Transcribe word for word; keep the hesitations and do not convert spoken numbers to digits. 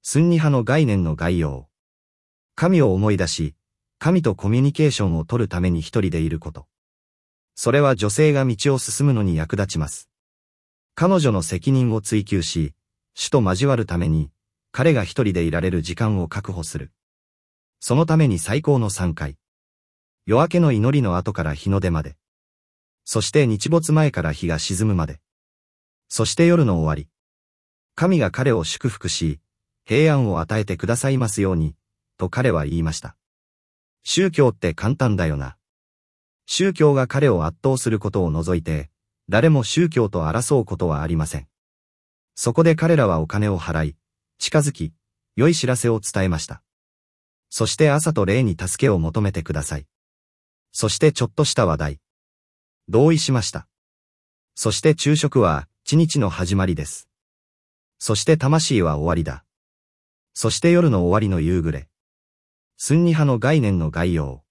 スンニ派の概念の概要。神を思い出し、神とコミュニケーションを取るために一人でいること。それは女性が道を進むのに役立ちます。彼女の責任を追求し、主と交わるために、彼が一人でいられる時間を確保する。そのために最高のさんかい。夜明けの祈りの後から日の出まで。そして日没前から日が沈むまで。そして夜の終わり。神が彼を祝福し、平安を与えてくださいますように、と彼は言いました。宗教って簡単だよな。宗教が彼を圧倒することを除いて、誰も宗教と争うことはありません。そこで彼らはお金を払い、近づき、良い知らせを伝えました。そして朝と霊に助けを求めてください。そしてちょっとした話題。同意しました。そして昼食は一日の始まりです。そして魂は終わりだ。そして夜の終わりの夕暮れ。スンニ派の概念の概要。